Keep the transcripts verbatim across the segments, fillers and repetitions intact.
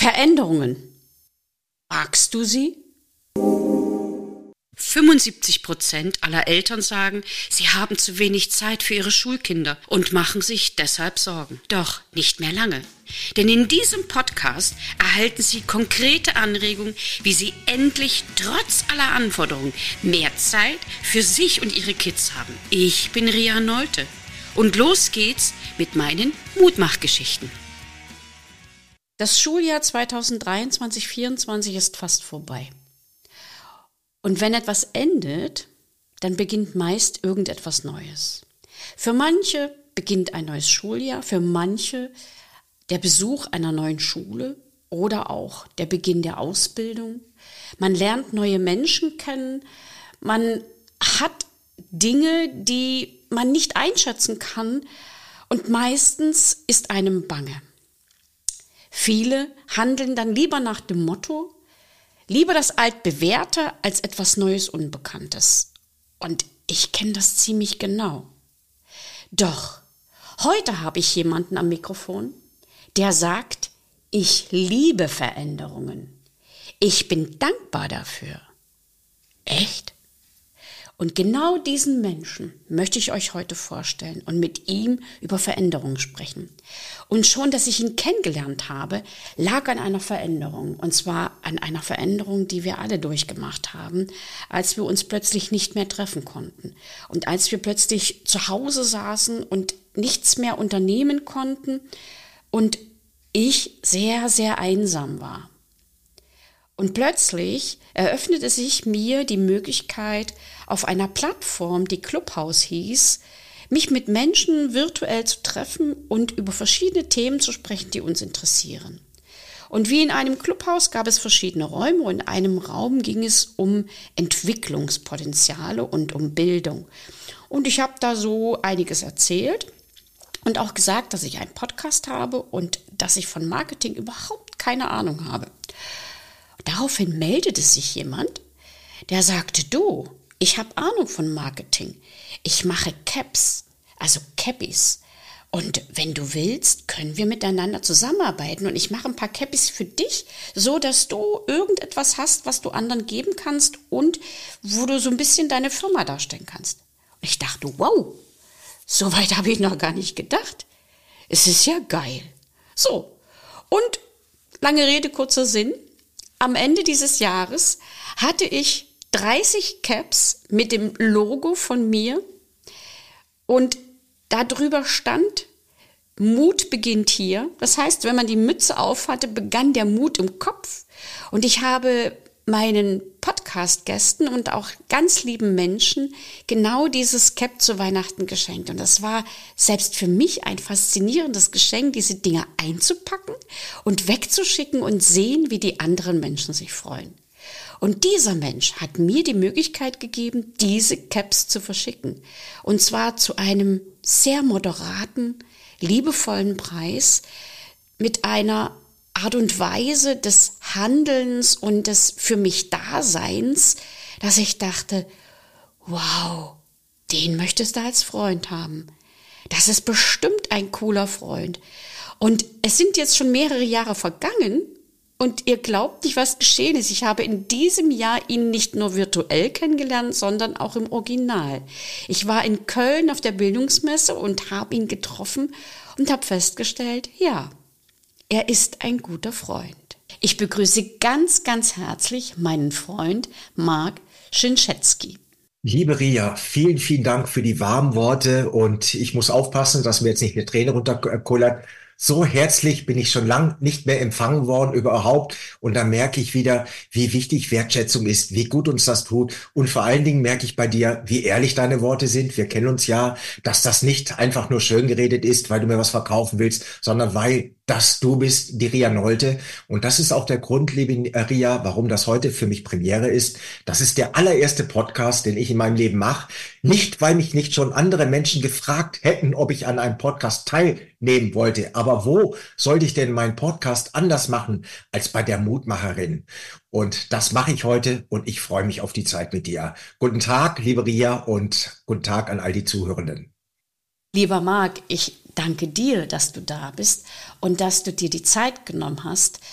Veränderungen. Magst du sie? fünfundsiebzig Prozent aller Eltern sagen, sie haben zu wenig Zeit für ihre Schulkinder und machen sich deshalb Sorgen. Doch nicht mehr lange. Denn in diesem Podcast erhalten Sie konkrete Anregungen, wie Sie endlich trotz aller Anforderungen mehr Zeit für sich und Ihre Kids haben. Ich bin Ria Nolte und los geht's mit meinen Mutmachgeschichten. Das Schuljahr zweitausenddreiundzwanzig vierundzwanzig ist fast vorbei. Und wenn etwas endet, dann beginnt meist irgendetwas Neues. Für manche beginnt ein neues Schuljahr, für manche der Besuch einer neuen Schule oder auch der Beginn der Ausbildung. Man lernt neue Menschen kennen, man hat Dinge, die man nicht einschätzen kann und meistens ist einem bange. Viele handeln dann lieber nach dem Motto, lieber das Altbewährte als etwas Neues, Unbekanntes. Und ich kenne das ziemlich genau. Doch heute habe ich jemanden am Mikrofon, der sagt, ich liebe Veränderungen. Ich bin dankbar dafür. Echt? Und genau diesen Menschen möchte ich euch heute vorstellen und mit ihm über Veränderungen sprechen. Und schon, dass ich ihn kennengelernt habe, lag an einer Veränderung. Und zwar an einer Veränderung, die wir alle durchgemacht haben, als wir uns plötzlich nicht mehr treffen konnten. Und als wir plötzlich zu Hause saßen und nichts mehr unternehmen konnten und ich sehr, sehr einsam war. Und plötzlich eröffnete sich mir die Möglichkeit, auf einer Plattform, die Clubhouse hieß, mich mit Menschen virtuell zu treffen und über verschiedene Themen zu sprechen, die uns interessieren. Und wie in einem Clubhaus gab es verschiedene Räume und in einem Raum ging es um Entwicklungspotenziale und um Bildung. Und ich habe da so einiges erzählt und auch gesagt, dass ich einen Podcast habe und dass ich von Marketing überhaupt keine Ahnung habe. Daraufhin meldete sich jemand, der sagte, du, ich habe Ahnung von Marketing. Ich mache Caps, also Cappies. Und wenn du willst, können wir miteinander zusammenarbeiten und ich mache ein paar Cappies für dich, so dass du irgendetwas hast, was du anderen geben kannst und wo du so ein bisschen deine Firma darstellen kannst. Und ich dachte, wow, so weit habe ich noch gar nicht gedacht. Es ist ja geil. So, und lange Rede, kurzer Sinn. Am Ende dieses Jahres hatte ich dreißig Caps mit dem Logo von mir und darüber stand, Mut beginnt hier. Das heißt, wenn man die Mütze aufhatte, begann der Mut im Kopf. Und ich habe meinen Podcast-Gästen und auch ganz lieben Menschen genau dieses Cap zu Weihnachten geschenkt. Und das war selbst für mich ein faszinierendes Geschenk, diese Dinge einzupacken und wegzuschicken und sehen, wie die anderen Menschen sich freuen. Und dieser Mensch hat mir die Möglichkeit gegeben, diese Caps zu verschicken. Und zwar zu einem sehr moderaten, liebevollen Preis mit einer Art und Weise des Handelns und des für mich Daseins, dass ich dachte, wow, den möchtest du als Freund haben. Das ist bestimmt ein cooler Freund. Und es sind jetzt schon mehrere Jahre vergangen und ihr glaubt nicht, was geschehen ist. Ich habe in diesem Jahr ihn nicht nur virtuell kennengelernt, sondern auch im Original. Ich war in Köln auf der Bildungsmesse und habe ihn getroffen und habe festgestellt, ja, er ist ein guter Freund. Ich begrüße ganz, ganz herzlich meinen Freund Marc Schinschetzky. Liebe Ria, vielen, vielen Dank für die warmen Worte und ich muss aufpassen, dass mir jetzt nicht eine Träne runterkullert. So herzlich bin ich schon lang nicht mehr empfangen worden überhaupt und da merke ich wieder, wie wichtig Wertschätzung ist, wie gut uns das tut und vor allen Dingen merke ich bei dir, wie ehrlich deine Worte sind. Wir kennen uns ja, dass das nicht einfach nur schön geredet ist, weil du mir was verkaufen willst, sondern weil das du bist, die Ria Nolte. Und das ist auch der Grund, liebe Ria, warum das heute für mich Premiere ist. Das ist der allererste Podcast, den ich in meinem Leben mache. Nicht, weil mich nicht schon andere Menschen gefragt hätten, ob ich an einem Podcast teilnehmen wollte. Aber wo sollte ich denn meinen Podcast anders machen als bei der Mutmacherin? Und das mache ich heute und ich freue mich auf die Zeit mit dir. Guten Tag, liebe Ria, und guten Tag an all die Zuhörenden. Lieber Marc, ich danke dir, dass du da bist und dass du dir die Zeit genommen hast,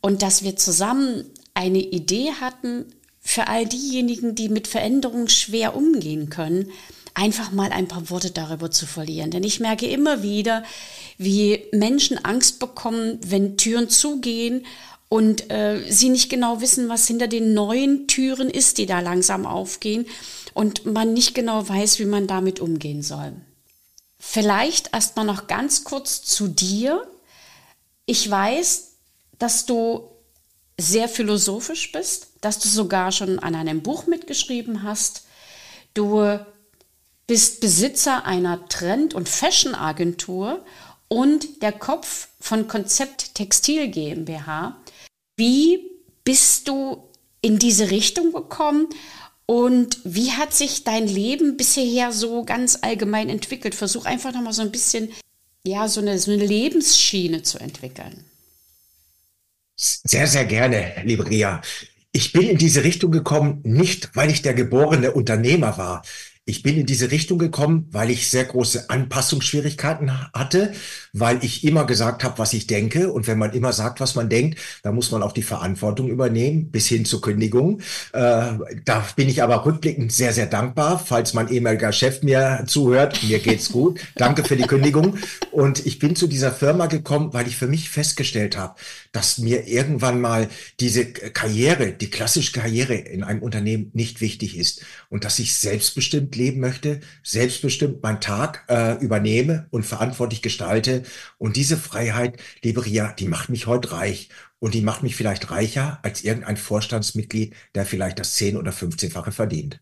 und dass wir zusammen eine Idee hatten, für all diejenigen, die mit Veränderungen schwer umgehen können, einfach mal ein paar Worte darüber zu verlieren. Denn ich merke immer wieder, wie Menschen Angst bekommen, wenn Türen zugehen und äh, sie nicht genau wissen, was hinter den neuen Türen ist, die da langsam aufgehen und man nicht genau weiß, wie man damit umgehen soll. Vielleicht erst mal noch ganz kurz zu dir. Ich weiß, dass du sehr philosophisch bist, dass du sogar schon an einem Buch mitgeschrieben hast. Du bist Besitzer einer Trend- und Fashion-Agentur und der Kopf von Konzept Textil GmbH. Wie bist du in diese Richtung gekommen und wie hat sich dein Leben bisher so ganz allgemein entwickelt? Versuch einfach nochmal so ein bisschen, ja, so eine, so eine Lebensschiene zu entwickeln. Sehr, sehr gerne, liebe Ria. Ich bin in diese Richtung gekommen, nicht weil ich der geborene Unternehmer war. Ich bin in diese Richtung gekommen, weil ich sehr große Anpassungsschwierigkeiten hatte, weil ich immer gesagt habe, was ich denke. Und wenn man immer sagt, was man denkt, dann muss man auch die Verantwortung übernehmen, bis hin zur Kündigung. Äh, da bin ich aber rückblickend sehr, sehr dankbar, falls mein ehemaliger Chef mir zuhört. Mir geht's gut. Danke für die Kündigung. Und ich bin zu dieser Firma gekommen, weil ich für mich festgestellt habe, dass mir irgendwann mal diese Karriere, die klassische Karriere in einem Unternehmen nicht wichtig ist und dass ich selbstbestimmt leben möchte, selbstbestimmt meinen Tag äh, übernehme und verantwortlich gestalte. Und diese Freiheit, liebe Ria, die macht mich heute reich. Und die macht mich vielleicht reicher als irgendein Vorstandsmitglied, der vielleicht das zehn- oder fünfzehnfache verdient.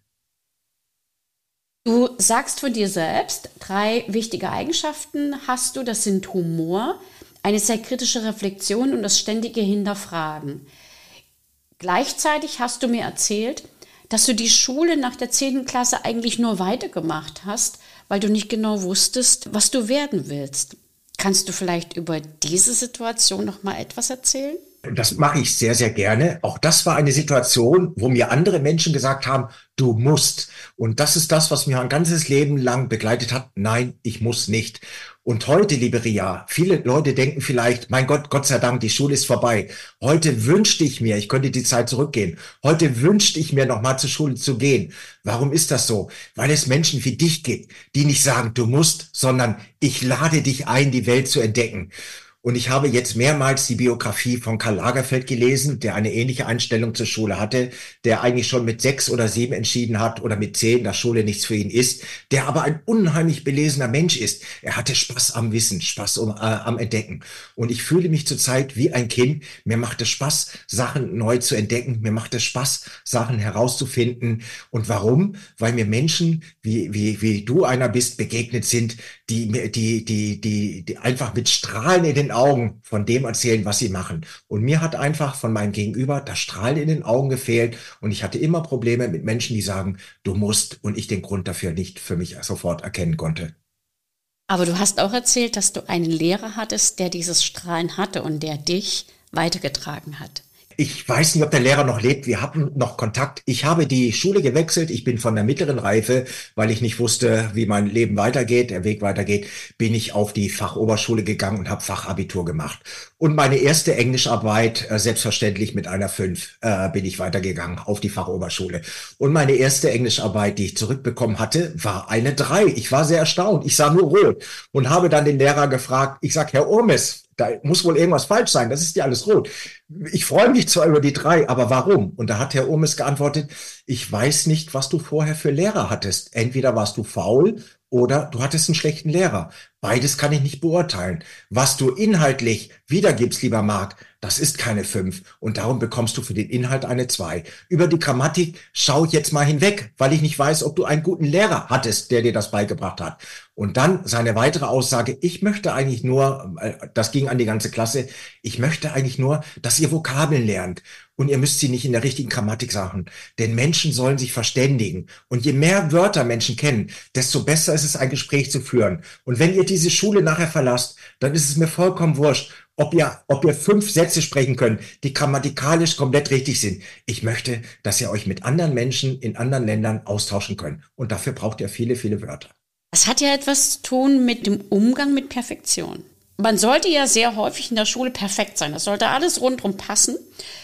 Du sagst von dir selbst, drei wichtige Eigenschaften hast du. Das sind Humor, eine sehr kritische Reflexion und das ständige Hinterfragen. Gleichzeitig hast du mir erzählt, dass du die Schule nach der zehnten Klasse eigentlich nur weitergemacht hast, weil du nicht genau wusstest, was du werden willst. Kannst du vielleicht über diese Situation noch mal etwas erzählen? Das mache ich sehr, sehr gerne. Auch das war eine Situation, wo mir andere Menschen gesagt haben, du musst. Und das ist das, was mich ein ganzes Leben lang begleitet hat. Nein, ich muss nicht. Und heute, liebe Ria, viele Leute denken vielleicht, mein Gott, Gott sei Dank, die Schule ist vorbei. Heute wünschte ich mir, ich könnte die Zeit zurückgehen. Heute wünschte ich mir, noch mal zur Schule zu gehen. Warum ist das so? Weil es Menschen wie dich gibt, die nicht sagen, du musst, sondern ich lade dich ein, die Welt zu entdecken. Und ich habe jetzt mehrmals die Biografie von Karl Lagerfeld gelesen, der eine ähnliche Einstellung zur Schule hatte, der eigentlich schon mit sechs oder sieben entschieden hat oder mit zehn, dass Schule nichts für ihn ist, der aber ein unheimlich belesener Mensch ist. Er hatte Spaß am Wissen, Spaß um, äh, am Entdecken. Und ich fühle mich zurzeit wie ein Kind. Mir macht es Spaß, Sachen neu zu entdecken. Mir macht es Spaß, Sachen herauszufinden. Und warum? Weil mir Menschen, wie, wie, wie du einer bist, begegnet sind, die, die, die, die, die einfach mit Strahlen in den Augen von dem erzählen, was sie machen. Und mir hat einfach von meinem Gegenüber das Strahlen in den Augen gefehlt. Und ich hatte immer Probleme mit Menschen, die sagen, du musst, und ich den Grund dafür nicht für mich sofort erkennen konnte. Aber du hast auch erzählt, dass du einen Lehrer hattest, der dieses Strahlen hatte und der dich weitergetragen hat. Ich weiß nicht, ob der Lehrer noch lebt. Wir hatten noch Kontakt. Ich habe die Schule gewechselt. Ich bin von der mittleren Reife, weil ich nicht wusste, wie mein Leben weitergeht, der Weg weitergeht, bin ich auf die Fachoberschule gegangen und habe Fachabitur gemacht. Und meine erste Englischarbeit, äh, selbstverständlich mit einer fünf, äh, bin ich weitergegangen auf die Fachoberschule. Und meine erste Englischarbeit, die ich zurückbekommen hatte, war eine drei. Ich war sehr erstaunt. Ich sah nur rot und habe dann den Lehrer gefragt. Ich sag, Herr Urmes, da muss wohl irgendwas falsch sein, das ist ja alles rot. Ich freue mich zwar über die drei, aber warum? Und da hat Herr Urmes geantwortet, ich weiß nicht, was du vorher für Lehrer hattest. Entweder warst du faul oder du hattest einen schlechten Lehrer. Beides kann ich nicht beurteilen. Was du inhaltlich wiedergibst, lieber Marc, das ist keine fünf. Und darum bekommst du für den Inhalt eine zwei. Über die Grammatik schau ich jetzt mal hinweg, weil ich nicht weiß, ob du einen guten Lehrer hattest, der dir das beigebracht hat. Und dann seine weitere Aussage, ich möchte eigentlich nur, das ging an die ganze Klasse, ich möchte eigentlich nur, dass ihr Vokabeln lernt. Und ihr müsst sie nicht in der richtigen Grammatik sagen. Denn Menschen sollen sich verständigen. Und je mehr Wörter Menschen kennen, desto besser ist es, ein Gespräch zu führen. Und wenn ihr diese Schule nachher verlasst, dann ist es mir vollkommen wurscht, ob ihr, ob ihr fünf Sätze sprechen könnt, die grammatikalisch komplett richtig sind. Ich möchte, dass ihr euch mit anderen Menschen in anderen Ländern austauschen könnt. Und dafür braucht ihr viele, viele Wörter. Das hat ja etwas zu tun mit dem Umgang mit Perfektion. man sollte ja sehr häufig in der Schule perfekt sein. Das sollte alles rundherum passen.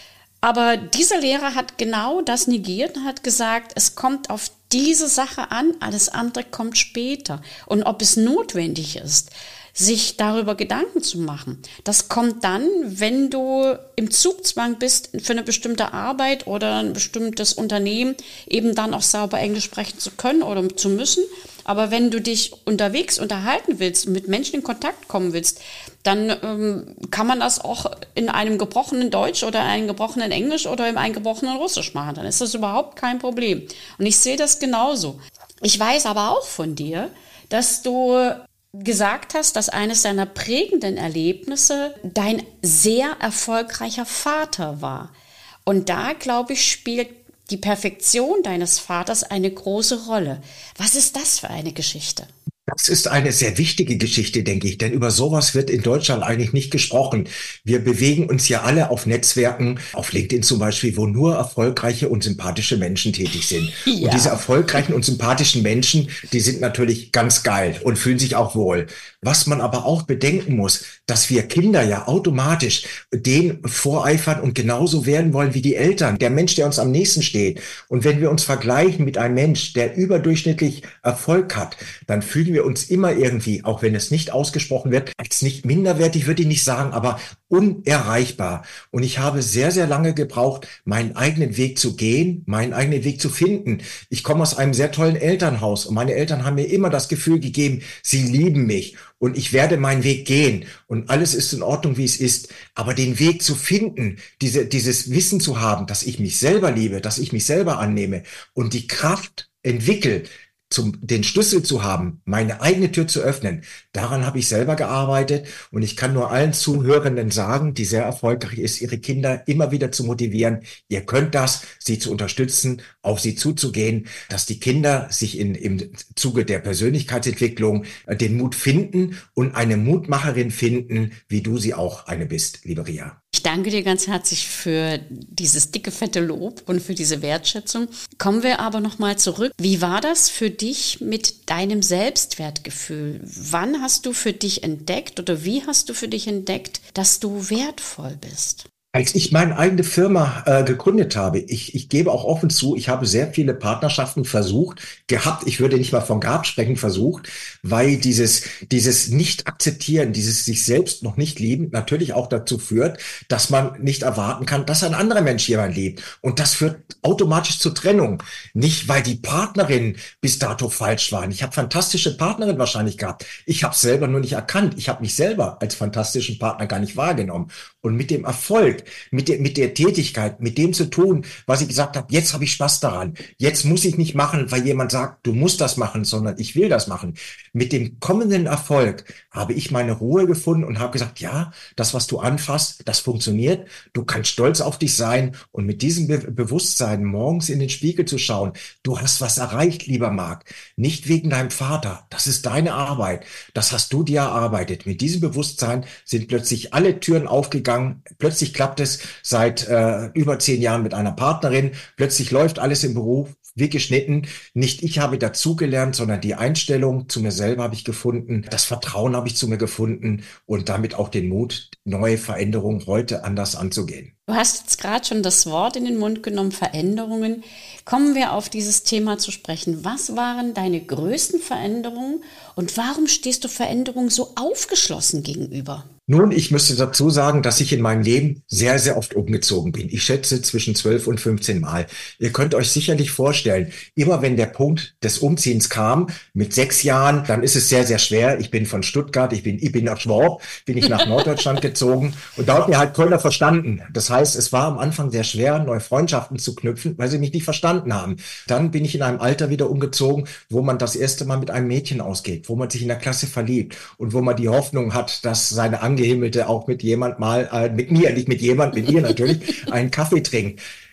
Aber dieser Lehrer hat genau das negiert und hat gesagt, es kommt auf diese Sache an, alles andere kommt später. Und ob es notwendig ist, sich darüber Gedanken zu machen, das kommt dann, wenn du im Zugzwang bist, für eine bestimmte Arbeit oder ein bestimmtes Unternehmen eben dann auch sauber Englisch sprechen zu können oder zu müssen. Aber wenn du dich unterwegs unterhalten willst und mit Menschen in Kontakt kommen willst, dann ähm, kann man das auch in einem gebrochenen Deutsch oder einem gebrochenen Englisch oder in einem gebrochenen Russisch machen. Dann ist das überhaupt kein Problem. Und ich sehe das genauso. Ich weiß aber auch von dir, dass du gesagt hast, dass eines deiner prägenden Erlebnisse dein sehr erfolgreicher Vater war. Und da, glaube ich, spielt die Perfektion deines Vaters eine große Rolle. Was ist das für eine Geschichte? Das ist eine sehr wichtige Geschichte, denke ich, denn über sowas wird in Deutschland eigentlich nicht gesprochen. Wir bewegen uns ja alle auf Netzwerken, auf LinkedIn zum Beispiel, wo nur erfolgreiche und sympathische Menschen tätig sind. Ja. Und diese erfolgreichen und sympathischen Menschen, die sind natürlich ganz geil und fühlen sich auch wohl. Was man aber auch bedenken muss, dass wir Kinder ja automatisch den voreifern und genauso werden wollen wie die Eltern, der Mensch, der uns am nächsten steht. Und wenn wir uns vergleichen mit einem Mensch, der überdurchschnittlich Erfolg hat, dann fühlen wir uns immer irgendwie, auch wenn es nicht ausgesprochen wird, als nicht minderwertig, würde ich nicht sagen, aber unerreichbar. Und ich habe sehr, sehr lange gebraucht, meinen eigenen Weg zu gehen, meinen eigenen Weg zu finden. Ich komme aus einem sehr tollen Elternhaus und meine Eltern haben mir immer das Gefühl gegeben, sie lieben mich und ich werde meinen Weg gehen und alles ist in Ordnung, wie es ist. Aber den Weg zu finden, diese, dieses Wissen zu haben, dass ich mich selber liebe, dass ich mich selber annehme und die Kraft entwickle, zum, den Schlüssel zu haben, meine eigene Tür zu öffnen, daran habe ich selber gearbeitet und ich kann nur allen Zuhörenden sagen, die sehr erfolgreich ist, ihre Kinder immer wieder zu motivieren, ihr könnt das, sie zu unterstützen, auf sie zuzugehen, dass die Kinder sich in, im Zuge der Persönlichkeitsentwicklung äh, den Mut finden und eine Mutmacherin finden, wie du sie auch eine bist, liebe Ria. Ich danke dir ganz herzlich für dieses dicke, fette Lob und für diese Wertschätzung. Kommen wir aber nochmal zurück. Wie war das für dich mit deinem Selbstwertgefühl? Wann hast du für dich entdeckt oder wie hast du für dich entdeckt, dass du wertvoll bist? Als ich meine eigene Firma äh, gegründet habe, ich, ich gebe auch offen zu, ich habe sehr viele Partnerschaften versucht, gehabt, ich würde nicht mal von gehabt sprechen, versucht, weil dieses, dieses Nicht-Akzeptieren, dieses sich selbst noch nicht lieben, natürlich auch dazu führt, dass man nicht erwarten kann, dass ein anderer Mensch jemand liebt. Und das führt automatisch zur Trennung. Nicht, weil die Partnerinnen bis dato falsch waren. Ich habe fantastische Partnerinnen wahrscheinlich gehabt. Ich habe es selber nur nicht erkannt. Ich habe mich selber als fantastischen Partner gar nicht wahrgenommen. Und mit dem Erfolg, mit der, mit der Tätigkeit, mit dem zu tun, was ich gesagt habe, jetzt habe ich Spaß daran. Jetzt muss ich nicht machen, weil jemand sagt, du musst das machen, sondern ich will das machen. Mit dem kommenden Erfolg habe ich meine Ruhe gefunden und habe gesagt, ja, das, was du anfasst, das funktioniert. Du kannst stolz auf dich sein und mit diesem Be- Bewusstsein morgens in den Spiegel zu schauen, du hast was erreicht, lieber Marc. Nicht wegen deinem Vater. Das ist deine Arbeit. Das hast du dir erarbeitet. Mit diesem Bewusstsein sind plötzlich alle Türen aufgegangen. Plötzlich klappt es seit äh, über zehn Jahren mit einer Partnerin. Plötzlich läuft alles im Beruf wie geschnitten. Nicht ich habe dazugelernt, sondern die Einstellung zu mir selber habe ich gefunden. Das Vertrauen habe ich zu mir gefunden und damit auch den Mut, neue Veränderungen heute anders anzugehen. Du hast jetzt gerade schon das Wort in den Mund genommen, Veränderungen. Kommen wir auf dieses Thema zu sprechen. Was waren deine größten Veränderungen und warum stehst du Veränderungen so aufgeschlossen gegenüber? Nun, ich müsste dazu sagen, dass ich in meinem Leben sehr, sehr oft umgezogen bin. Ich schätze zwischen zwölf und fünfzehn Mal. Ihr könnt euch sicherlich vorstellen, immer wenn der Punkt des Umziehens kam, mit sechs Jahren, dann ist es sehr, sehr schwer. Ich bin von Stuttgart, ich bin, ich bin nach Schwab, bin ich nach Norddeutschland gezogen und da hat mir halt keiner verstanden. Das heißt, es war am Anfang sehr schwer, neue Freundschaften zu knüpfen, weil sie mich nicht verstanden haben. Dann bin ich in einem Alter wieder umgezogen, wo man das erste Mal mit einem Mädchen ausgeht, wo man sich in der Klasse verliebt und wo man die Hoffnung hat, dass seine Angehimmelte auch mit jemand mal, äh, mit mir, nicht mit jemand, mit ihr natürlich, einen Kaffee trinkt.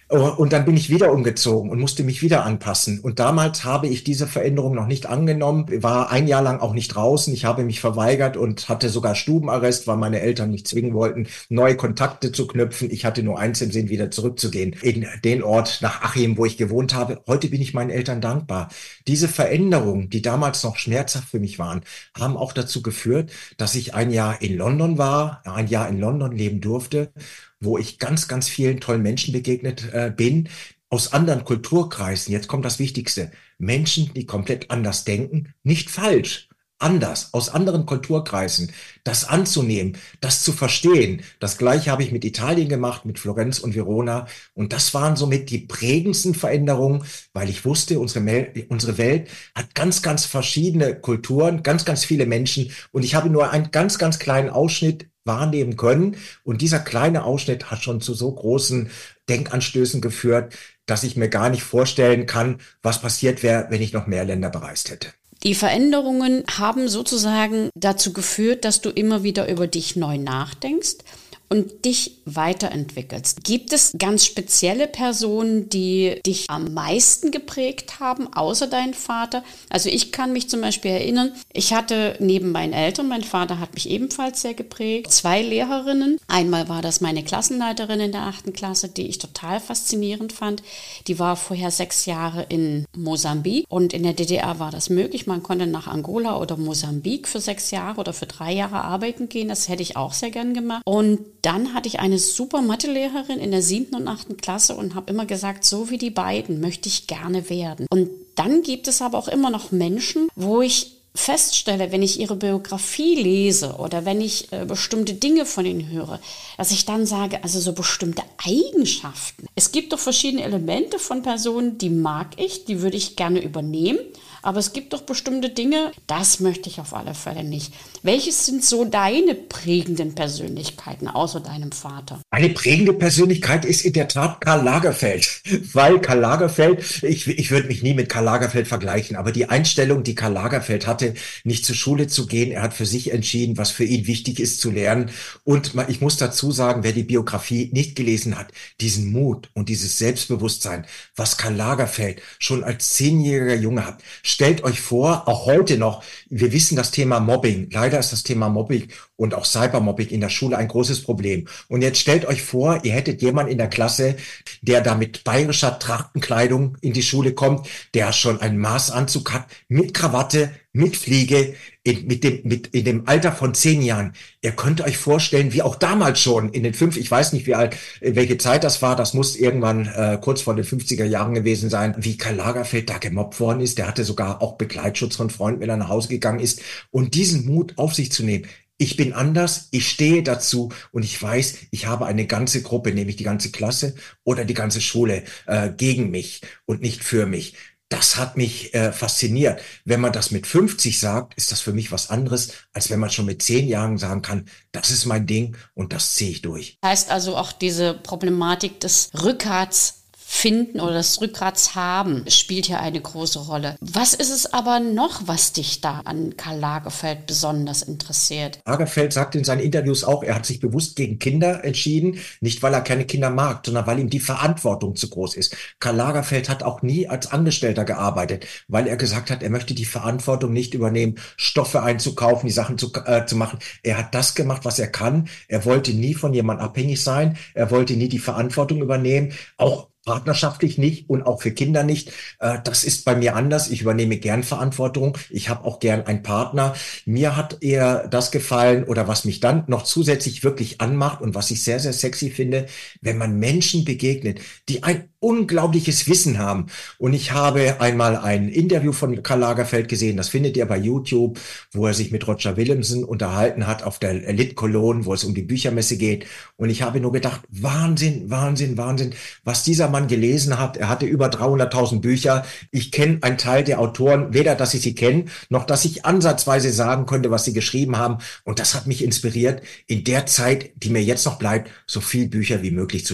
Und dann bin ich wieder umgezogen und musste mich wieder anpassen. Und damals habe ich diese Veränderung noch nicht angenommen, war ein Jahr lang auch nicht draußen. Ich habe mich verweigert und hatte sogar Stubenarrest, weil meine Eltern mich zwingen wollten, neue Kontakte zu knüpfen. Ich hatte nur eins im Sinn, wieder zurückzugehen in den Ort nach Achim, wo ich gewohnt habe. Heute bin ich meinen Eltern dankbar. Diese Veränderungen, die damals noch schmerzhaft für mich waren, haben auch dazu geführt, dass ich ein Jahr in London war, ein Jahr in London leben durfte, wo ich ganz, ganz vielen tollen Menschen begegnet äh, bin, aus anderen Kulturkreisen. Jetzt kommt das Wichtigste. Menschen, die komplett anders denken, nicht falsch, anders, aus anderen Kulturkreisen. Das anzunehmen, das zu verstehen. Das Gleiche habe ich mit Italien gemacht, mit Florenz und Verona. Und das waren somit die prägendsten Veränderungen, weil ich wusste, unsere, Mel- unsere Welt hat ganz, ganz verschiedene Kulturen, ganz, ganz viele Menschen. Und ich habe nur einen ganz, ganz kleinen Ausschnitt wahrnehmen können. Und dieser kleine Ausschnitt hat schon zu so großen Denkanstößen geführt, dass ich mir gar nicht vorstellen kann, was passiert wäre, wenn ich noch mehr Länder bereist hätte. Die Veränderungen haben sozusagen dazu geführt, dass du immer wieder über dich neu nachdenkst und dich weiterentwickelst. Gibt es ganz spezielle Personen, die dich am meisten geprägt haben, außer dein Vater? Also ich kann mich zum Beispiel erinnern, ich hatte neben meinen Eltern, mein Vater hat mich ebenfalls sehr geprägt, zwei Lehrerinnen. Einmal war das meine Klassenleiterin in der achten Klasse, die ich total faszinierend fand. Die war vorher sechs Jahre in Mosambik und in der D D R war das möglich. Man konnte nach Angola oder Mosambik für sechs Jahre oder für drei Jahre arbeiten gehen. Das hätte ich auch sehr gern gemacht. Und dann hatte ich eine super Mathelehrerin in der siebten und achten Klasse und habe immer gesagt, so wie die beiden möchte ich gerne werden. Und dann gibt es aber auch immer noch Menschen, wo ich feststelle, wenn ich ihre Biografie lese oder wenn ich äh, bestimmte Dinge von ihnen höre, dass ich dann sage, also so bestimmte Eigenschaften. Es gibt doch verschiedene Elemente von Personen, die mag ich, die würde ich gerne übernehmen. Aber es gibt doch bestimmte Dinge, das möchte ich auf alle Fälle nicht. Welches sind so deine prägenden Persönlichkeiten, außer deinem Vater? Eine prägende Persönlichkeit ist in der Tat Karl Lagerfeld, weil Karl Lagerfeld, ich, ich würde mich nie mit Karl Lagerfeld vergleichen, aber die Einstellung, die Karl Lagerfeld hatte, nicht zur Schule zu gehen, er hat für sich entschieden, was für ihn wichtig ist zu lernen. Und ich muss dazu sagen, wer die Biografie nicht gelesen hat, diesen Mut und dieses Selbstbewusstsein, was Karl Lagerfeld schon als zehnjähriger Junge hat. Stellt euch vor, auch heute noch, wir wissen das Thema Mobbing. Leider ist das Thema Mobbing und auch Cybermobbing in der Schule ein großes Problem. Und jetzt stellt euch vor, ihr hättet jemanden in der Klasse, der da mit bayerischer Trachtenkleidung in die Schule kommt, der schon einen Maßanzug hat, mit Krawatte, mit Fliege, in, mit dem, mit, in dem Alter von zehn Jahren. Ihr könnt euch vorstellen, wie auch damals schon in den fünf, ich weiß nicht, wie alt, welche Zeit das war, das muss irgendwann äh, kurz vor den fünfziger Jahren gewesen sein, wie Karl Lagerfeld da gemobbt worden ist. Der hatte sogar auch Begleitschutz von Freunden, wenn er nach Hause gegangen ist. Und diesen Mut auf sich zu nehmen, ich bin anders, ich stehe dazu und ich weiß, ich habe eine ganze Gruppe, nämlich die ganze Klasse oder die ganze Schule äh, gegen mich und nicht für mich. Das hat mich äh, fasziniert. Wenn man das mit fünfzig sagt, ist das für mich was anderes, als wenn man schon mit zehn Jahren sagen kann, das ist mein Ding und das ziehe ich durch. Heißt also auch diese Problematik des Rückgrats finden oder das Rückgrats haben spielt hier eine große Rolle. Was ist es aber noch, was dich da an Karl Lagerfeld besonders interessiert? Lagerfeld sagt in seinen Interviews auch, er hat sich bewusst gegen Kinder entschieden, nicht weil er keine Kinder mag, sondern weil ihm die Verantwortung zu groß ist. Karl Lagerfeld hat auch nie als Angestellter gearbeitet, weil er gesagt hat, er möchte die Verantwortung nicht übernehmen, Stoffe einzukaufen, die Sachen zu, äh, zu machen. Er hat das gemacht, was er kann. Er wollte nie von jemandem abhängig sein. Er wollte nie die Verantwortung übernehmen. Auch partnerschaftlich nicht und auch für Kinder nicht. Das ist bei mir anders. Ich übernehme gern Verantwortung. Ich habe auch gern einen Partner. Mir hat eher das gefallen oder was mich dann noch zusätzlich wirklich anmacht und was ich sehr, sehr sexy finde, wenn man Menschen begegnet, die ein unglaubliches Wissen haben. Und ich habe einmal ein Interview von Karl Lagerfeld gesehen, das findet ihr bei YouTube, wo er sich mit Roger Willemsen unterhalten hat auf der Lit Cologne, wo es um die Büchermesse geht. Und ich habe nur gedacht, Wahnsinn, Wahnsinn, Wahnsinn, was dieser Mann gelesen hat. Er hatte über dreihunderttausend Bücher. Ich kenne einen Teil der Autoren, weder, dass ich sie kenne, noch, dass ich ansatzweise sagen könnte, was sie geschrieben haben. Und das hat mich inspiriert, in der Zeit, die mir jetzt noch bleibt, so viel Bücher wie möglich zu lesen.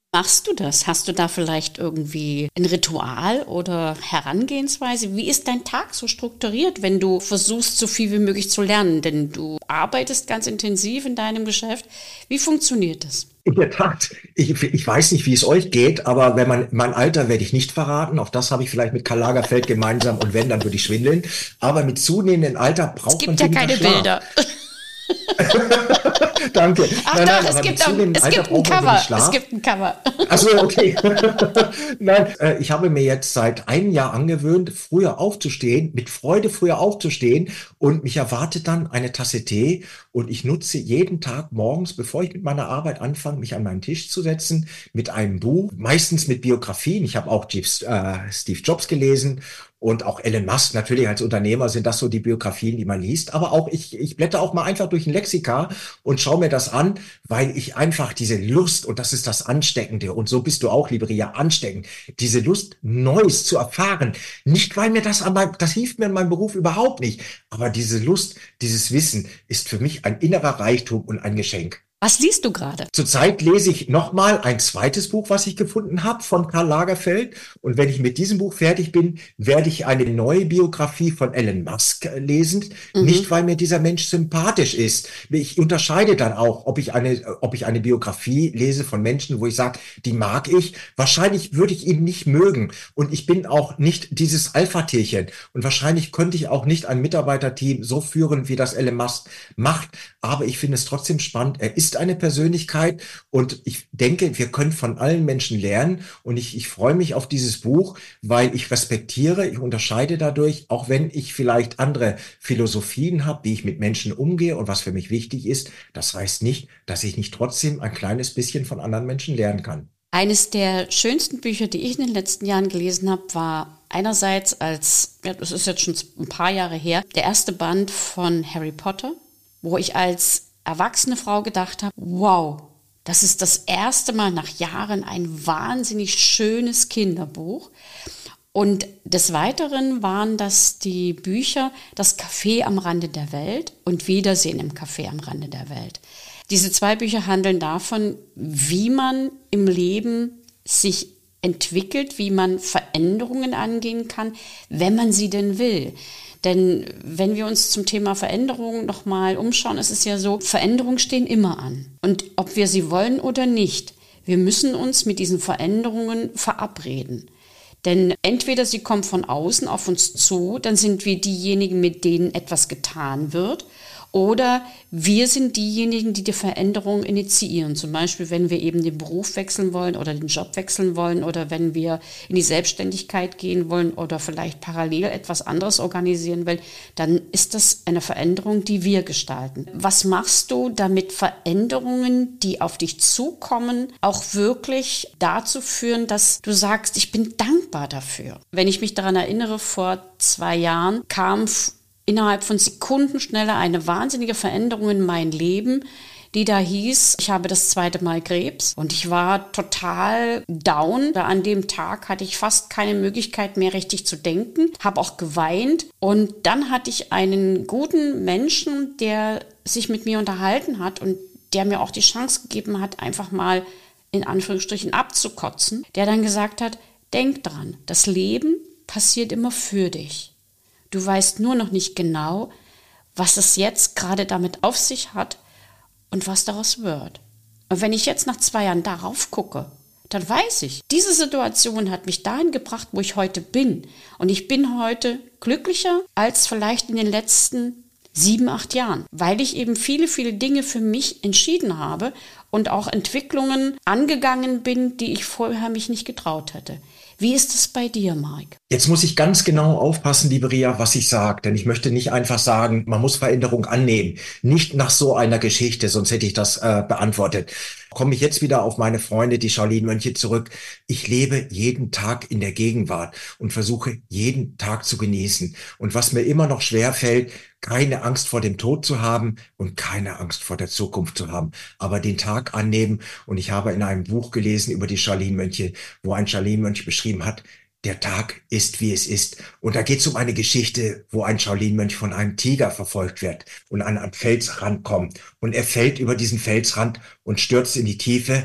Machst du das? Hast du da vielleicht irgendwie ein Ritual oder Herangehensweise? Wie ist dein Tag so strukturiert, wenn du versuchst, so viel wie möglich zu lernen? Denn du arbeitest ganz intensiv in deinem Geschäft. Wie funktioniert das? In der Tat, ich, ich weiß nicht, wie es euch geht, aber wenn man mein Alter werde ich nicht verraten. Auch das habe ich vielleicht mit Karl Lagerfeld gemeinsam und wenn, dann würde ich schwindeln. Aber mit zunehmendem Alter braucht man Es gibt ja keine Schlaf. Bilder. Danke. Ach nein, doch, nein, es, gibt, ein, es gibt ein Cover. Es gibt ein Cover. Achso, okay. Nein, äh, ich habe mir jetzt seit einem Jahr angewöhnt, früher aufzustehen, mit Freude früher aufzustehen und mich erwartet dann eine Tasse Tee und ich nutze jeden Tag morgens, bevor ich mit meiner Arbeit anfange, mich an meinen Tisch zu setzen mit einem Buch, meistens mit Biografien. Ich habe auch Steve Jobs gelesen. Und auch Elon Musk, natürlich als Unternehmer sind das so die Biografien, die man liest. Aber auch ich, ich blätter auch mal einfach durch ein Lexika und schaue mir das an, weil ich einfach diese Lust, und das ist das Ansteckende, und so bist du auch, liebe Ria, ansteckend, diese Lust, Neues zu erfahren. Nicht, weil mir das, an meinem, das hilft mir in meinem Beruf überhaupt nicht. Aber diese Lust, dieses Wissen ist für mich ein innerer Reichtum und ein Geschenk. Was liest du gerade? Zurzeit lese ich nochmal ein zweites Buch, was ich gefunden habe, von Karl Lagerfeld. Und wenn ich mit diesem Buch fertig bin, werde ich eine neue Biografie von Elon Musk lesen. Mhm. Nicht, weil mir dieser Mensch sympathisch ist. Ich unterscheide dann auch, ob ich eine, ob ich eine Biografie lese von Menschen, wo ich sage, die mag ich. Wahrscheinlich würde ich ihn nicht mögen. Und ich bin auch nicht dieses Alpha-Tierchen. Und wahrscheinlich könnte ich auch nicht ein Mitarbeiterteam so führen, wie das Elon Musk macht. Aber ich finde es trotzdem spannend. Er ist eine Persönlichkeit und ich denke, wir können von allen Menschen lernen und ich, ich freue mich auf dieses Buch, weil ich respektiere, ich unterscheide dadurch, auch wenn ich vielleicht andere Philosophien habe, wie ich mit Menschen umgehe und was für mich wichtig ist. Das heißt nicht, dass ich nicht trotzdem ein kleines bisschen von anderen Menschen lernen kann. Eines der schönsten Bücher, die ich in den letzten Jahren gelesen habe, war einerseits als, ja, das ist jetzt schon ein paar Jahre her, der erste Band von Harry Potter, wo ich als erwachsene Frau gedacht habe, wow, das ist das erste Mal nach Jahren ein wahnsinnig schönes Kinderbuch. Und des Weiteren waren das die Bücher Das Café am Rande der Welt und Wiedersehen im Café am Rande der Welt. Diese zwei Bücher handeln davon, wie man im Leben sich entwickelt, wie man Veränderungen angehen kann, wenn man sie denn will. Denn wenn wir uns zum Thema Veränderung nochmal umschauen, ist es ja so, Veränderungen stehen immer an. Und ob wir sie wollen oder nicht, wir müssen uns mit diesen Veränderungen verabreden. Denn entweder sie kommen von außen auf uns zu, dann sind wir diejenigen, mit denen etwas getan wird, oder wir sind diejenigen, die die Veränderung initiieren. Zum Beispiel, wenn wir eben den Beruf wechseln wollen oder den Job wechseln wollen oder wenn wir in die Selbstständigkeit gehen wollen oder vielleicht parallel etwas anderes organisieren wollen, dann ist das eine Veränderung, die wir gestalten. Was machst du, damit Veränderungen, die auf dich zukommen, auch wirklich dazu führen, dass du sagst, ich bin dankbar dafür? Wenn ich mich daran erinnere, vor zwei Jahren kam innerhalb von Sekunden schneller eine wahnsinnige Veränderung in mein Leben, die da hieß, ich habe das zweite Mal Krebs und ich war total down. An dem Tag hatte ich fast keine Möglichkeit mehr richtig zu denken, habe auch geweint und dann hatte ich einen guten Menschen, der sich mit mir unterhalten hat und der mir auch die Chance gegeben hat, einfach mal in Anführungsstrichen abzukotzen, der dann gesagt hat, denk dran, das Leben passiert immer für dich. Du weißt nur noch nicht genau, was es jetzt gerade damit auf sich hat und was daraus wird. Und wenn ich jetzt nach zwei Jahren darauf gucke, dann weiß ich, diese Situation hat mich dahin gebracht, wo ich heute bin. Und ich bin heute glücklicher als vielleicht in den letzten sieben, acht Jahren, weil ich eben viele, viele Dinge für mich entschieden habe und auch Entwicklungen angegangen bin, die ich vorher mich nicht getraut hätte. Wie ist es bei dir, Mike? Jetzt muss ich ganz genau aufpassen, liebe Ria, was ich sage, denn ich möchte nicht einfach sagen, man muss Veränderung annehmen. Nicht nach so einer Geschichte, sonst hätte ich das äh, beantwortet. Komme ich jetzt wieder auf meine Freunde, die Shaolin-Mönche, zurück. Ich lebe jeden Tag in der Gegenwart und versuche jeden Tag zu genießen. Und was mir immer noch schwer fällt, keine Angst vor dem Tod zu haben und keine Angst vor der Zukunft zu haben, aber den Tag annehmen. Und ich habe in einem Buch gelesen über die Shaolin-Mönche, wo ein Shaolin-Mönch beschrieben hat, der Tag ist, wie es ist. Und da geht es um eine Geschichte, wo ein Shaolin-Mönch von einem Tiger verfolgt wird und an einen Felsrand kommt. Und er fällt über diesen Felsrand und stürzt in die Tiefe.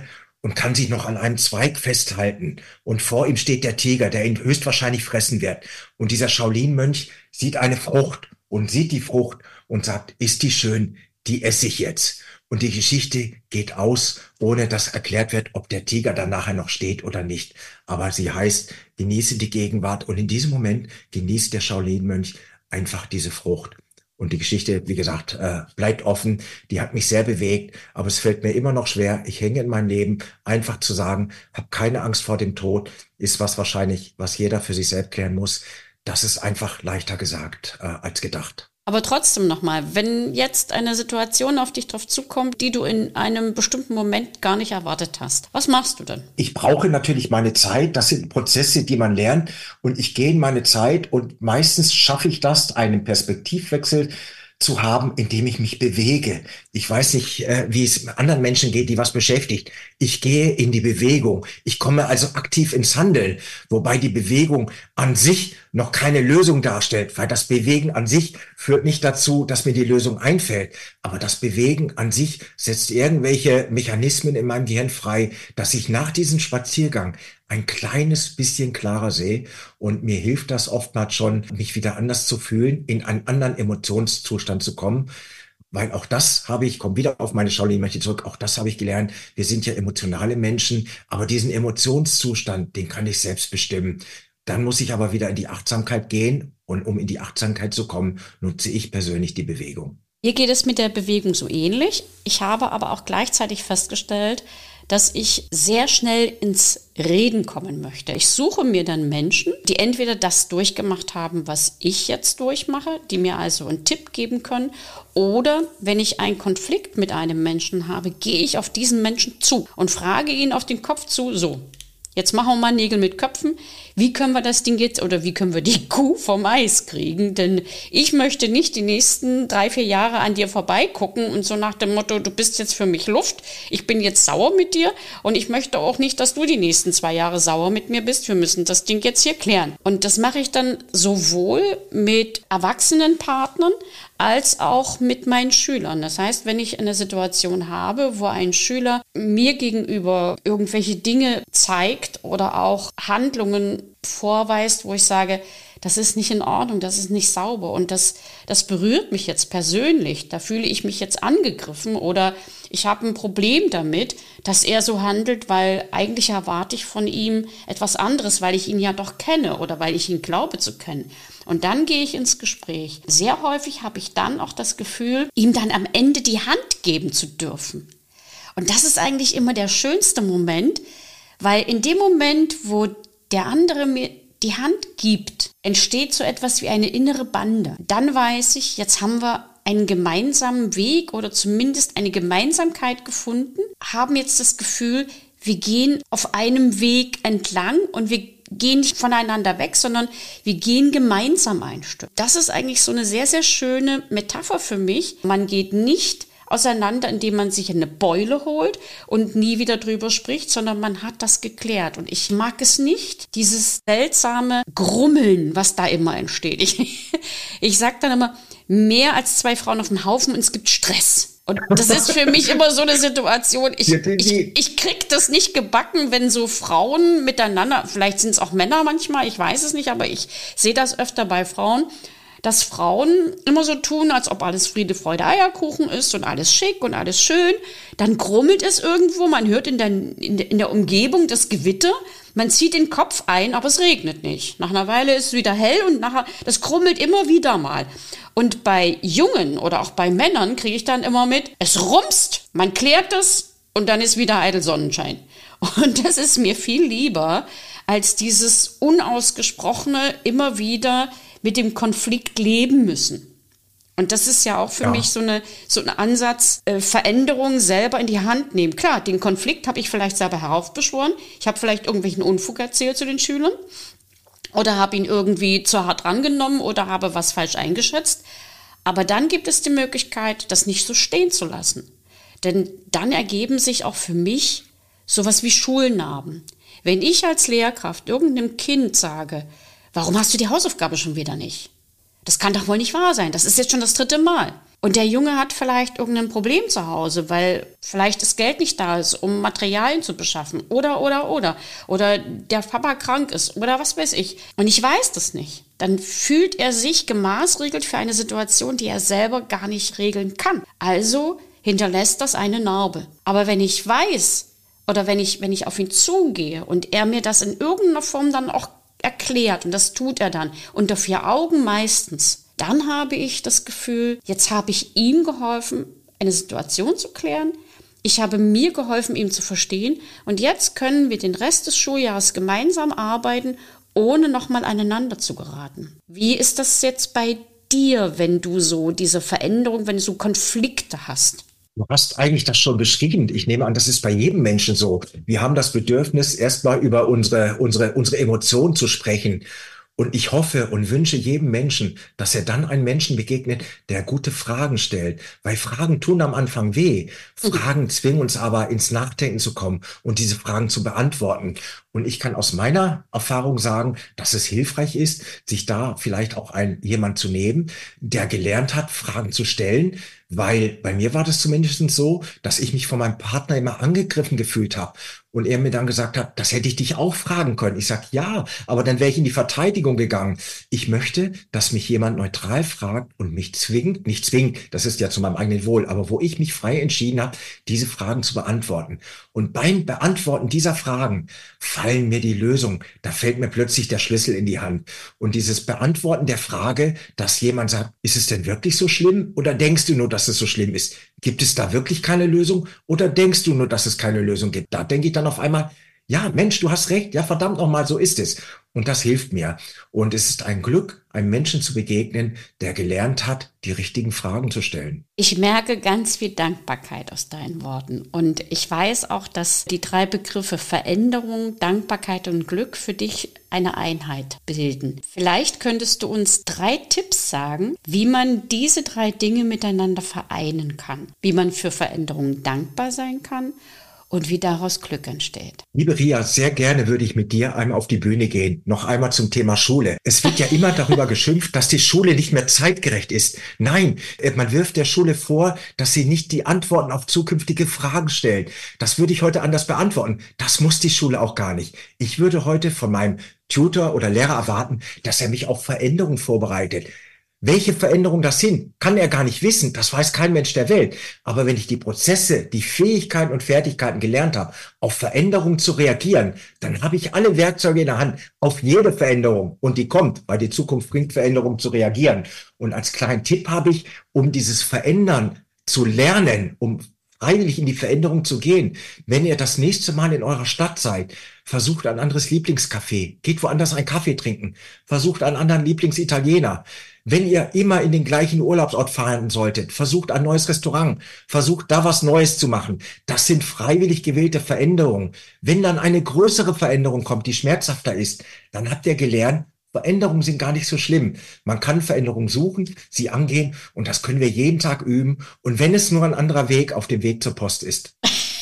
und kann sich noch an einem Zweig festhalten. Und vor ihm steht der Tiger, der ihn höchstwahrscheinlich fressen wird. Und dieser Shaolin-Mönch sieht eine Frucht und sieht die Frucht und sagt, ist die schön, die esse ich jetzt. Und die Geschichte geht aus, ohne dass erklärt wird, ob der Tiger dann nachher noch steht oder nicht. Aber sie heißt, genieße die Gegenwart. Und in diesem Moment genießt der Shaolin-Mönch einfach diese Frucht. Und die Geschichte, wie gesagt, äh, bleibt offen. Die hat mich sehr bewegt, aber es fällt mir immer noch schwer. Ich hänge in meinem Leben, einfach zu sagen, habe keine Angst vor dem Tod, ist was wahrscheinlich, was jeder für sich selbst klären muss. Das ist einfach leichter gesagt äh, als gedacht. Aber trotzdem nochmal, wenn jetzt eine Situation auf dich drauf zukommt, die du in einem bestimmten Moment gar nicht erwartet hast, was machst du dann? Ich brauche natürlich meine Zeit, das sind Prozesse, die man lernt und ich gehe in meine Zeit und meistens schaffe ich das, einen Perspektivwechsel zu haben, indem ich mich bewege. Ich weiß nicht, äh, wie es anderen Menschen geht, die was beschäftigt. Ich gehe in die Bewegung. Ich komme also aktiv ins Handeln, wobei die Bewegung an sich noch keine Lösung darstellt, weil das Bewegen an sich führt nicht dazu, dass mir die Lösung einfällt. Aber das Bewegen an sich setzt irgendwelche Mechanismen in meinem Gehirn frei, dass ich nach diesem Spaziergang ein kleines bisschen klarer sehe und mir hilft das oftmals schon, mich wieder anders zu fühlen, in einen anderen Emotionszustand zu kommen, weil auch das habe ich, komme wieder auf meine Shaolin-Mönche zurück, auch das habe ich gelernt, wir sind ja emotionale Menschen, aber diesen Emotionszustand, den kann ich selbst bestimmen. Dann muss ich aber wieder in die Achtsamkeit gehen und um in die Achtsamkeit zu kommen, nutze ich persönlich die Bewegung. Mir geht es mit der Bewegung so ähnlich. Ich habe aber auch gleichzeitig festgestellt, dass ich sehr schnell ins Reden kommen möchte. Ich suche mir dann Menschen, die entweder das durchgemacht haben, was ich jetzt durchmache, die mir also einen Tipp geben können, oder wenn ich einen Konflikt mit einem Menschen habe, gehe ich auf diesen Menschen zu und frage ihn auf den Kopf zu, so, jetzt machen wir mal Nägel mit Köpfen. Wie können wir das Ding jetzt oder wie können wir die Kuh vom Eis kriegen? Denn ich möchte nicht die nächsten drei, vier Jahre an dir vorbeigucken und so nach dem Motto, du bist jetzt für mich Luft, ich bin jetzt sauer mit dir und ich möchte auch nicht, dass du die nächsten zwei Jahre sauer mit mir bist. Wir müssen das Ding jetzt hier klären. Und das mache ich dann sowohl mit erwachsenen Partnern als auch mit meinen Schülern. Das heißt, wenn ich eine Situation habe, wo ein Schüler mir gegenüber irgendwelche Dinge zeigt oder auch Handlungen vorweist, wo ich sage, das ist nicht in Ordnung, das ist nicht sauber und das, das berührt mich jetzt persönlich, da fühle ich mich jetzt angegriffen oder ich habe ein Problem damit, dass er so handelt, weil eigentlich erwarte ich von ihm etwas anderes, weil ich ihn ja doch kenne oder weil ich ihn glaube zu kennen. Und dann gehe ich ins Gespräch. Sehr häufig habe ich dann auch das Gefühl, ihm dann am Ende die Hand geben zu dürfen. Und das ist eigentlich immer der schönste Moment, weil in dem Moment, wo der andere mir die Hand gibt, entsteht so etwas wie eine innere Bande. Dann weiß ich, jetzt haben wir einen gemeinsamen Weg oder zumindest eine Gemeinsamkeit gefunden, haben jetzt das Gefühl, wir gehen auf einem Weg entlang und wir gehen nicht voneinander weg, sondern wir gehen gemeinsam ein Stück. Das ist eigentlich so eine sehr, sehr schöne Metapher für mich. Man geht nicht auseinander, indem man sich eine Beule holt und nie wieder drüber spricht, sondern man hat das geklärt. Und ich mag es nicht, dieses seltsame Grummeln, was da immer entsteht. Ich, ich sage dann immer, mehr als zwei Frauen auf dem Haufen und es gibt Stress. Und das ist für mich immer so eine Situation, ich, ich, ich krieg das nicht gebacken, wenn so Frauen miteinander, vielleicht sind es auch Männer manchmal, ich weiß es nicht, aber ich sehe das öfter bei Frauen, dass Frauen immer so tun, als ob alles Friede, Freude, Eierkuchen ist und alles schick und alles schön. Dann grummelt es irgendwo, man hört in der, in der, in der Umgebung das Gewitter, man zieht den Kopf ein, aber es regnet nicht. Nach einer Weile ist es wieder hell und nachher, das grummelt immer wieder mal. Und bei Jungen oder auch bei Männern kriege ich dann immer mit, es rumst, man klärt es und dann ist wieder eitel Sonnenschein. Und das ist mir viel lieber, als dieses unausgesprochene immer wieder mit dem Konflikt leben müssen. Und das ist ja auch für ja. mich so eine so ein Ansatz, äh, Veränderungen selber in die Hand nehmen. Klar, den Konflikt habe ich vielleicht selber heraufbeschworen. Ich habe vielleicht irgendwelchen Unfug erzählt zu den Schülern oder habe ihn irgendwie zu hart rangenommen oder habe was falsch eingeschätzt. Aber dann gibt es die Möglichkeit, das nicht so stehen zu lassen. Denn dann ergeben sich auch für mich sowas wie Schulnarben. Wenn ich als Lehrkraft irgendeinem Kind sage, warum hast du die Hausaufgabe schon wieder nicht? Das kann doch wohl nicht wahr sein. Das ist jetzt schon das dritte Mal. Und der Junge hat vielleicht irgendein Problem zu Hause, weil vielleicht das Geld nicht da ist, um Materialien zu beschaffen. Oder, oder, oder. Oder der Papa krank ist. Oder was weiß ich. Und ich weiß das nicht. Dann fühlt er sich gemaßregelt für eine Situation, die er selber gar nicht regeln kann. Also hinterlässt das eine Narbe. Aber wenn ich weiß, oder wenn ich, wenn ich auf ihn zugehe und er mir das in irgendeiner Form dann auch erklärt, und das tut er dann, unter vier Augen meistens, dann habe ich das Gefühl, jetzt habe ich ihm geholfen, eine Situation zu klären. Ich habe mir geholfen, ihn zu verstehen. Und jetzt können wir den Rest des Schuljahres gemeinsam arbeiten, ohne nochmal aneinander zu geraten. Wie ist das jetzt bei dir, wenn du so diese Veränderung, wenn du so Konflikte hast? Du hast eigentlich das schon beschrieben. Ich nehme an, das ist bei jedem Menschen so. Wir haben das Bedürfnis, erstmal über unsere, unsere, unsere Emotionen zu sprechen. Und ich hoffe und wünsche jedem Menschen, dass er dann einem Menschen begegnet, der gute Fragen stellt. Weil Fragen tun am Anfang weh. Fragen zwingen uns aber ins Nachdenken zu kommen und diese Fragen zu beantworten. Und ich kann aus meiner Erfahrung sagen, dass es hilfreich ist, sich da vielleicht auch ein jemand zu nehmen, der gelernt hat, Fragen zu stellen. Weil bei mir war das zumindest so, dass ich mich von meinem Partner immer angegriffen gefühlt habe. Und er mir dann gesagt hat, das hätte ich dich auch fragen können. Ich sage, ja, aber dann wäre ich in die Verteidigung gegangen. Ich möchte, dass mich jemand neutral fragt und mich zwingt, nicht zwingt, das ist ja zu meinem eigenen Wohl, aber wo ich mich frei entschieden habe, diese Fragen zu beantworten. Und beim Beantworten dieser Fragen fallen mir die Lösungen. Da fällt mir plötzlich der Schlüssel in die Hand. Und dieses Beantworten der Frage, dass jemand sagt, ist es denn wirklich so schlimm oder denkst du nur, dass es so schlimm ist? Gibt es da wirklich keine Lösung oder denkst du nur, dass es keine Lösung gibt? Da denke ich dann auf einmal, ja, Mensch, du hast recht, ja, verdammt nochmal, so ist es. Und das hilft mir. Und es ist ein Glück, einem Menschen zu begegnen, der gelernt hat, die richtigen Fragen zu stellen. Ich merke ganz viel Dankbarkeit aus deinen Worten. Und ich weiß auch, dass die drei Begriffe Veränderung, Dankbarkeit und Glück für dich eine Einheit bilden. Vielleicht könntest du uns drei Tipps sagen, wie man diese drei Dinge miteinander vereinen kann. Wie man für Veränderungen dankbar sein kann und wie daraus Glück entsteht. Liebe Ria, sehr gerne würde ich mit dir einmal auf die Bühne gehen. Noch einmal zum Thema Schule. Es wird ja immer darüber geschimpft, dass die Schule nicht mehr zeitgerecht ist. Nein, man wirft der Schule vor, dass sie nicht die Antworten auf zukünftige Fragen stellt. Das würde ich heute anders beantworten. Das muss die Schule auch gar nicht. Ich würde heute von meinem Tutor oder Lehrer erwarten, dass er mich auf Veränderungen vorbereitet. Welche Veränderungen das sind, kann er gar nicht wissen. Das weiß kein Mensch der Welt. Aber wenn ich die Prozesse, die Fähigkeiten und Fertigkeiten gelernt habe, auf Veränderungen zu reagieren, dann habe ich alle Werkzeuge in der Hand, auf jede Veränderung, und die kommt, weil die Zukunft bringt, Veränderungen zu reagieren. Und als kleinen Tipp habe ich, um dieses Verändern zu lernen, um freiwillig in die Veränderung zu gehen, wenn ihr das nächste Mal in eurer Stadt seid, versucht ein anderes Lieblingscafé, geht woanders einen Kaffee trinken, versucht einen anderen Lieblingsitaliener. Wenn ihr immer in den gleichen Urlaubsort fahren solltet, versucht ein neues Restaurant, versucht da was Neues zu machen. Das sind freiwillig gewählte Veränderungen. Wenn dann eine größere Veränderung kommt, die schmerzhafter ist, dann habt ihr gelernt, Veränderungen sind gar nicht so schlimm. Man kann Veränderungen suchen, sie angehen, und das können wir jeden Tag üben. Und wenn es nur ein anderer Weg auf dem Weg zur Post ist.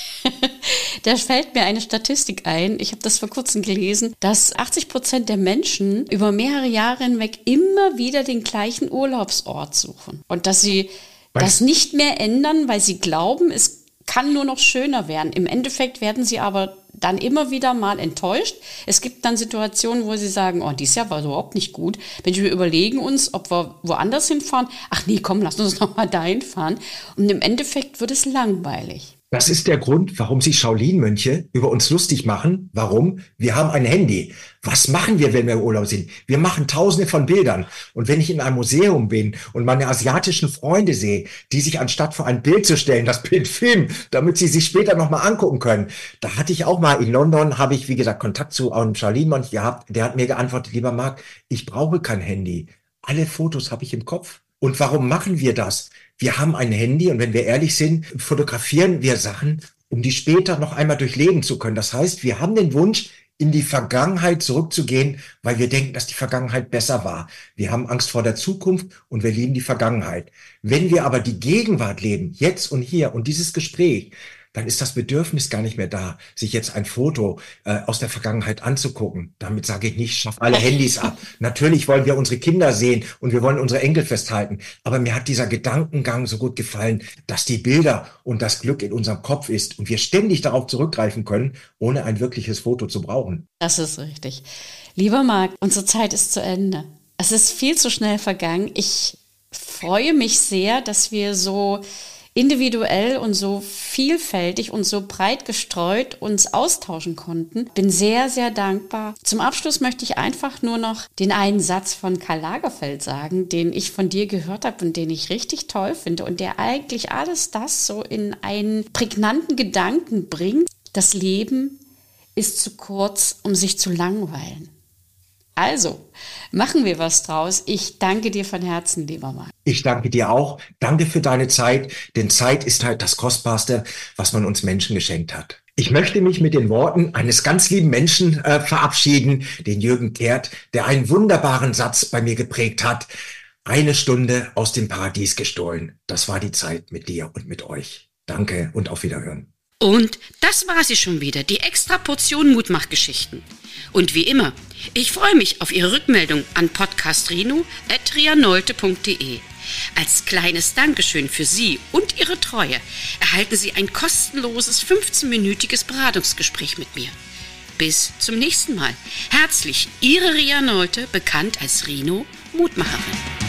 Da fällt mir eine Statistik ein, ich habe das vor kurzem gelesen, dass achtzig Prozent der Menschen über mehrere Jahre hinweg immer wieder den gleichen Urlaubsort suchen. Und dass sie Was? das nicht mehr ändern, weil sie glauben, es kann nur noch schöner werden. Im Endeffekt werden sie aber dann immer wieder mal enttäuscht. Es gibt dann Situationen, wo sie sagen, oh, dieses Jahr war überhaupt nicht gut. Wenn wir überlegen uns, ob wir woanders hinfahren, ach nee, komm, lass uns noch mal dahin fahren. Und im Endeffekt wird es langweilig. Das ist der Grund, warum sich Shaolin-Mönche über uns lustig machen. Warum? Wir haben ein Handy. Was machen wir, wenn wir im Urlaub sind? Wir machen tausende von Bildern. Und wenn ich in einem Museum bin und meine asiatischen Freunde sehe, die sich anstatt vor ein Bild zu stellen, das Bild filmen, damit sie sich später nochmal angucken können. Da hatte ich auch mal in London, habe ich, wie gesagt, Kontakt zu einem Shaolin-Mönch gehabt. Der hat mir geantwortet, lieber Marc, ich brauche kein Handy. Alle Fotos habe ich im Kopf. Und warum machen wir das? Wir haben ein Handy, und wenn wir ehrlich sind, fotografieren wir Sachen, um die später noch einmal durchleben zu können. Das heißt, wir haben den Wunsch, in die Vergangenheit zurückzugehen, weil wir denken, dass die Vergangenheit besser war. Wir haben Angst vor der Zukunft und wir lieben die Vergangenheit. Wenn wir aber die Gegenwart leben, jetzt und hier, und dieses Gespräch, dann ist das Bedürfnis gar nicht mehr da, sich jetzt ein Foto äh, aus der Vergangenheit anzugucken. Damit sage ich nicht, schaff alle Handys ab. Natürlich wollen wir unsere Kinder sehen und wir wollen unsere Enkel festhalten. Aber mir hat dieser Gedankengang so gut gefallen, dass die Bilder und das Glück in unserem Kopf ist und wir ständig darauf zurückgreifen können, ohne ein wirkliches Foto zu brauchen. Das ist richtig. Lieber Marc, unsere Zeit ist zu Ende. Es ist viel zu schnell vergangen. Ich freue mich sehr, dass wir so individuell und so vielfältig und so breit gestreut uns austauschen konnten. Bin sehr, sehr dankbar. Zum Abschluss möchte ich einfach nur noch den einen Satz von Karl Lagerfeld sagen, den ich von dir gehört habe und den ich richtig toll finde und der eigentlich alles das so in einen prägnanten Gedanken bringt. Das Leben ist zu kurz, um sich zu langweilen. Also, machen wir was draus. Ich danke dir von Herzen, lieber Marc. Ich danke dir auch. Danke für deine Zeit, denn Zeit ist halt das Kostbarste, was man uns Menschen geschenkt hat. Ich möchte mich mit den Worten eines ganz lieben Menschen äh, verabschieden, den Jürgen Kehrt, der einen wunderbaren Satz bei mir geprägt hat. Eine Stunde aus dem Paradies gestohlen. Das war die Zeit mit dir und mit euch. Danke und auf Wiederhören. Und das war sie schon wieder, die extra Portion Mutmachgeschichten. Und wie immer, ich freue mich auf Ihre Rückmeldung an podcastrino at rianolte punkt de. Als kleines Dankeschön für Sie und Ihre Treue erhalten Sie ein kostenloses fünfzehnminütiges Beratungsgespräch mit mir. Bis zum nächsten Mal. Herzlich, Ihre Rianolte, bekannt als Rino, Mutmacherin.